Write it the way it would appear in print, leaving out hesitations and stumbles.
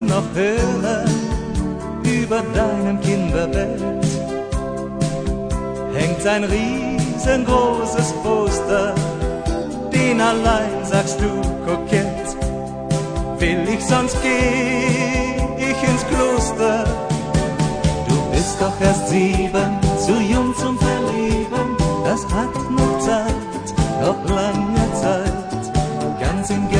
noch hören über deinem Kinderbett hängt ein riesengroßes Poster, den allein sagst du kokett. Will ich, sonst geh ich ins Kloster. Du bist doch erst 7, zu jung zum Verlieben. Das hat noch Zeit, noch lange Zeit, ganz im